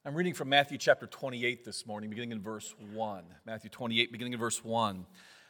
I'm reading from Matthew chapter 28 this morning, beginning in verse 1. Matthew 28, beginning in verse 1.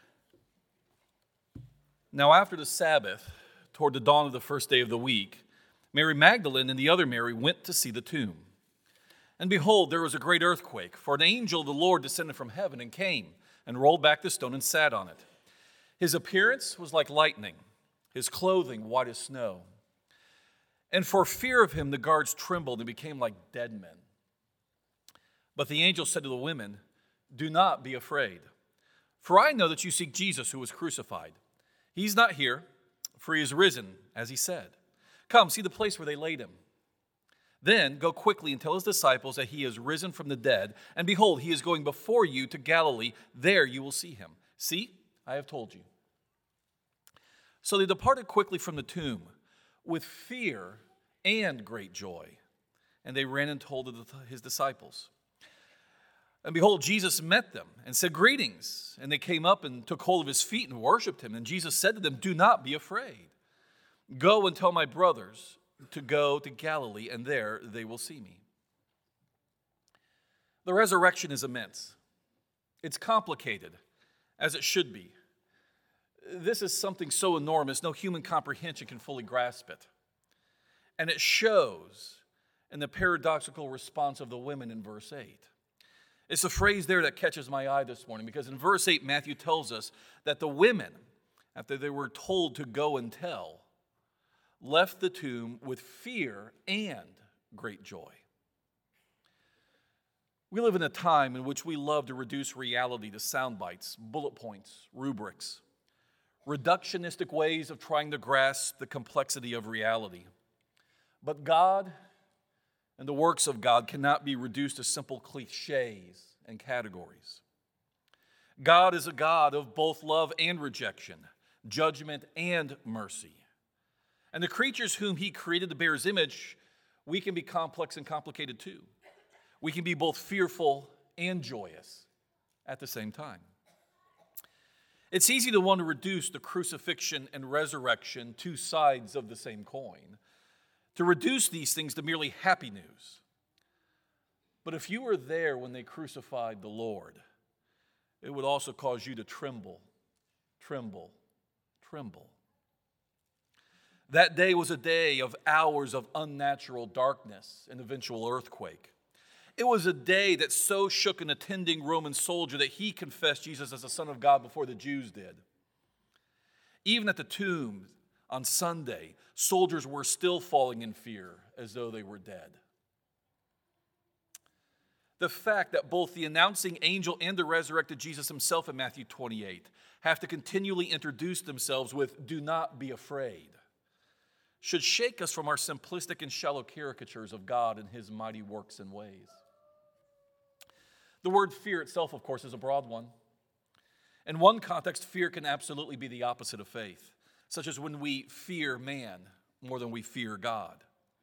Now after the Sabbath, toward the dawn of the first day of the week, Mary Magdalene and the other Mary went to see the tomb. And behold, there was a great earthquake, for an angel of the Lord descended from heaven and came and rolled back the stone and sat on it. His appearance was like lightning, his clothing white as snow. And for fear of him, the guards trembled and became like dead men. But the angel said to the women, "Do not be afraid, for I know that you seek Jesus who was crucified. He's not here, for he is risen, as he said. Come, see the place where they laid him. Then go quickly and tell his disciples that he is risen from the dead, and behold, he is going before you to Galilee. There you will see him. See, I have told you." So they departed quickly from the tomb with fear and great joy, and they ran and told his disciples. And behold, Jesus met them and said, "Greetings." And they came up and took hold of his feet and worshipped him. And Jesus said to them, "Do not be afraid. Go and tell my brothers to go to Galilee, and there they will see me." The resurrection is immense. It's complicated, as it should be. This is something so enormous, no human comprehension can fully grasp it. And it shows in the paradoxical response of the women in verse 8. It's a phrase there that catches my eye this morning, because in verse 8, Matthew tells us that the women, after they were told to go and tell, left the tomb with fear and great joy. We live in a time in which we love to reduce reality to sound bites, bullet points, rubrics, reductionistic ways of trying to grasp the complexity of reality. But God and the works of God cannot be reduced to simple cliches and categories. God is a God of both love and rejection, judgment and mercy. And the creatures whom he created to bear his image, we can be complex and complicated too. We can be both fearful and joyous at the same time. It's easy to want to reduce the crucifixion and resurrection, two sides of the same coin, to reduce these things to merely happy news. But if you were there when they crucified the Lord, it would also cause you to tremble, tremble, tremble. That day was a day of hours of unnatural darkness and eventual earthquake. It was a day that so shook an attending Roman soldier that he confessed Jesus as the Son of God before the Jews did. Even at the tomb on Sunday, soldiers were still falling in fear as though they were dead. The fact that both the announcing angel and the resurrected Jesus himself in Matthew 28 have to continually introduce themselves with "do not be afraid" should shake us from our simplistic and shallow caricatures of God and his mighty works and ways. The word fear itself, of course, is a broad one. In one context, fear can absolutely be the opposite of faith, such as when we fear man more than we fear God.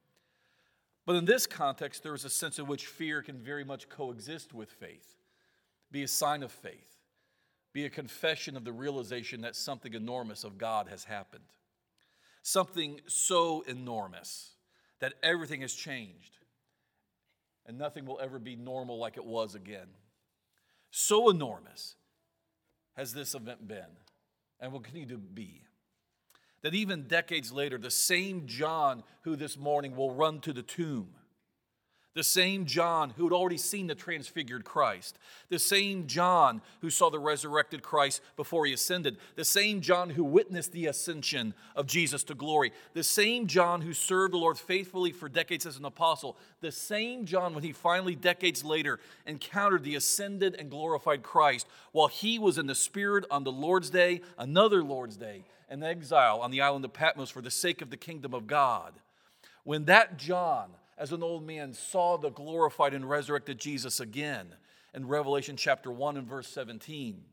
But in this context, there is a sense in which fear can very much coexist with faith, be a sign of faith, be a confession of the realization that something enormous of God has happened. Something so enormous that everything has changed and nothing will ever be normal like it was again. So enormous has this event been and will continue to be, that even decades later, the same John who this morning will run to the tomb, the same John who had already seen the transfigured Christ, the same John who saw the resurrected Christ before he ascended, the same John who witnessed the ascension of Jesus to glory, the same John who served the Lord faithfully for decades as an apostle, the same John when he finally, decades later, encountered the ascended and glorified Christ while he was in the Spirit on the Lord's Day, another Lord's Day, in exile on the island of Patmos for the sake of the kingdom of God. When that John, as an old man, saw the glorified and resurrected Jesus again in Revelation chapter 1 and verse 17.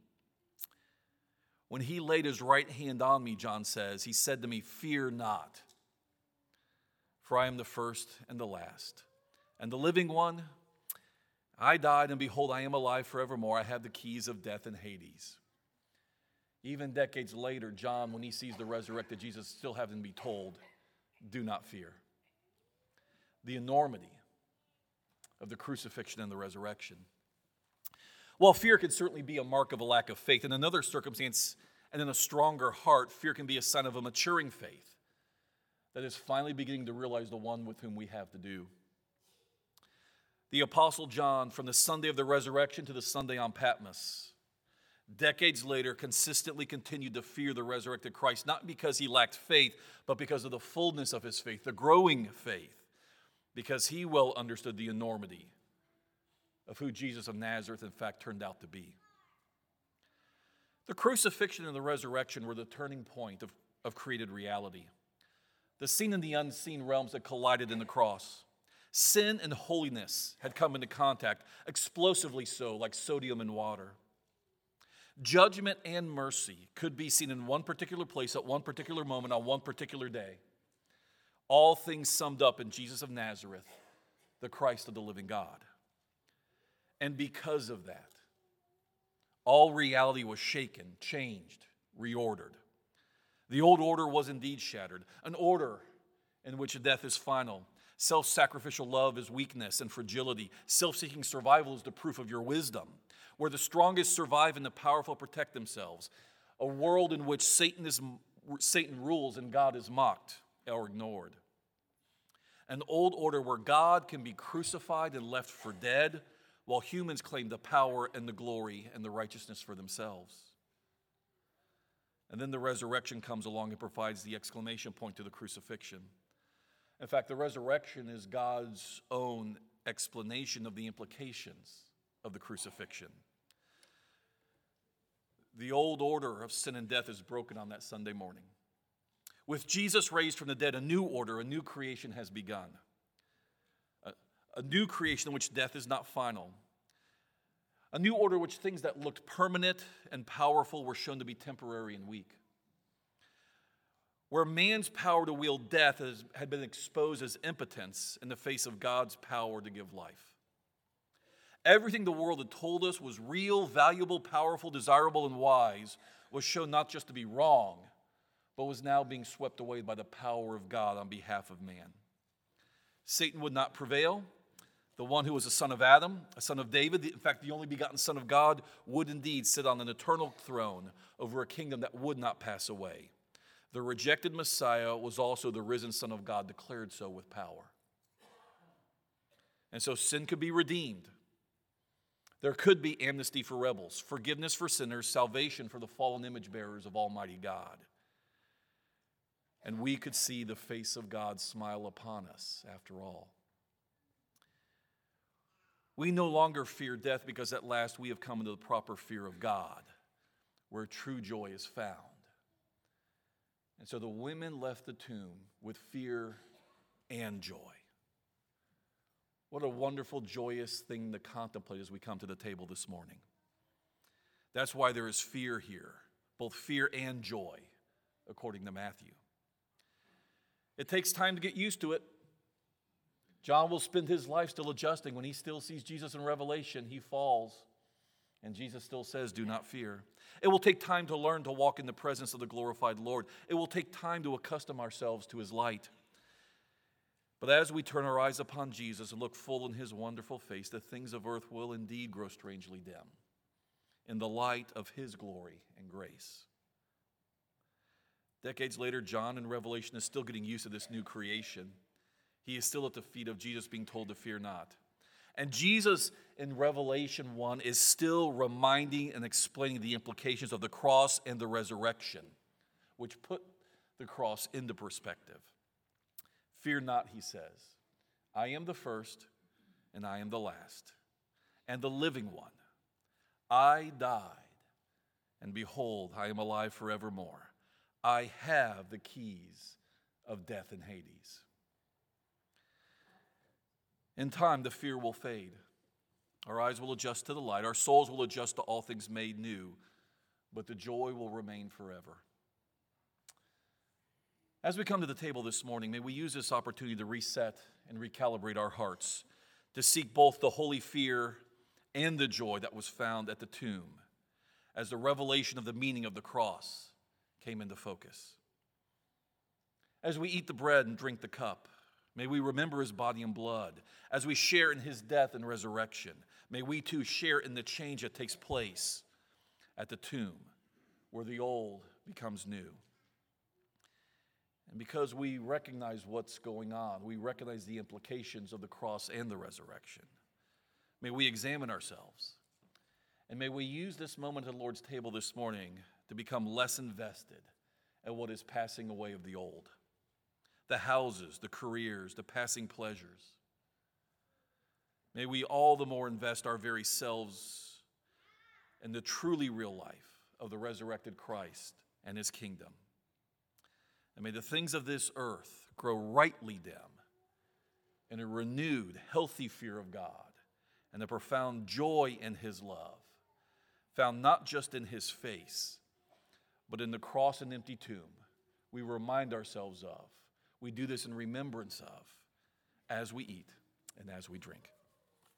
When he laid his right hand on me, John says, he said to me, "Fear not, for I am the first and the last, and the living one. I died, and behold, I am alive forevermore. I have the keys of death and Hades." Even decades later, John, when he sees the resurrected Jesus, still having to be told, "Do not fear." The enormity of the crucifixion and the resurrection. While fear can certainly be a mark of a lack of faith, in another circumstance and in a stronger heart, fear can be a sign of a maturing faith that is finally beginning to realize the one with whom we have to do. The Apostle John, from the Sunday of the resurrection to the Sunday on Patmos, decades later, consistently continued to fear the resurrected Christ, not because he lacked faith, but because of the fullness of his faith, the growing faith, because he well understood the enormity of who Jesus of Nazareth, in fact, turned out to be. The crucifixion and the resurrection were the turning point of created reality, the seen and the unseen realms that collided in the cross. Sin and holiness had come into contact, explosively so, like sodium and water. Judgment and mercy could be seen in one particular place at one particular moment on one particular day. All things summed up in Jesus of Nazareth, the Christ of the living God. And because of that, all reality was shaken, changed, reordered. The old order was indeed shattered, an order in which death is final. Self-sacrificial love is weakness and fragility. Self-seeking survival is the proof of your wisdom, where the strongest survive and the powerful protect themselves. A world in which Satan rules and God is mocked or ignored. An old order where God can be crucified and left for dead, while humans claim the power and the glory and the righteousness for themselves. And then the resurrection comes along and provides the exclamation point to the crucifixion. In fact, the resurrection is God's own explanation of the implications of the crucifixion. The old order of sin and death is broken on that Sunday morning. With Jesus raised from the dead, a new order, a new creation has begun. A new creation in which death is not final. A new order in which things that looked permanent and powerful were shown to be temporary and weak. Where man's power to wield death had been exposed as impotence in the face of God's power to give life. Everything the world had told us was real, valuable, powerful, desirable, and wise was shown not just to be wrong, but was now being swept away by the power of God on behalf of man. Satan would not prevail. The one who was a son of Adam, a son of David, in fact, the only begotten Son of God, would indeed sit on an eternal throne over a kingdom that would not pass away. The rejected Messiah was also the risen Son of God, declared so with power. And so sin could be redeemed. There could be amnesty for rebels, forgiveness for sinners, salvation for the fallen image bearers of Almighty God. And we could see the face of God smile upon us after all. We no longer fear death because at last we have come into the proper fear of God, where true joy is found. And so the women left the tomb with fear and joy. What a wonderful, joyous thing to contemplate as we come to the table this morning. That's why there is fear here, both fear and joy, according to Matthew. It takes time to get used to it. John will spend his life still adjusting. When he still sees Jesus in Revelation, he falls. And Jesus still says, do not fear. It will take time to learn to walk in the presence of the glorified Lord. It will take time to accustom ourselves to his light. But as we turn our eyes upon Jesus and look full in his wonderful face, the things of earth will indeed grow strangely dim in the light of his glory and grace. Decades later, John in Revelation is still getting used to this new creation. He is still at the feet of Jesus being told to fear not. And Jesus in Revelation 1 is still reminding and explaining the implications of the cross and the resurrection, which put the cross into perspective. Fear not, he says. I am the first and I am the last and the living one. I died, and behold, I am alive forevermore. I have the keys of death and Hades. In time, the fear will fade. Our eyes will adjust to the light. Our souls will adjust to all things made new. But the joy will remain forever. As we come to the table this morning, may we use this opportunity to reset and recalibrate our hearts, to seek both the holy fear and the joy that was found at the tomb, as the revelation of the meaning of the cross came into focus. As we eat the bread and drink the cup, May we remember his body and blood. As we share in his death and resurrection, may we too share in the change that takes place at the tomb, where the old becomes new. And because we recognize what's going on, we recognize the implications of the cross and the resurrection, may we examine ourselves. And may we use this moment at the Lord's table this morning to become less invested in what is passing away of the old. The houses, the careers, the passing pleasures. May we all the more invest our very selves in the truly real life of the resurrected Christ and his kingdom. And may the things of this earth grow rightly dim in a renewed, healthy fear of God and a profound joy in his love, found not just in his face, but in the cross and empty tomb we remind ourselves of. We do this in remembrance of as we eat and as we drink.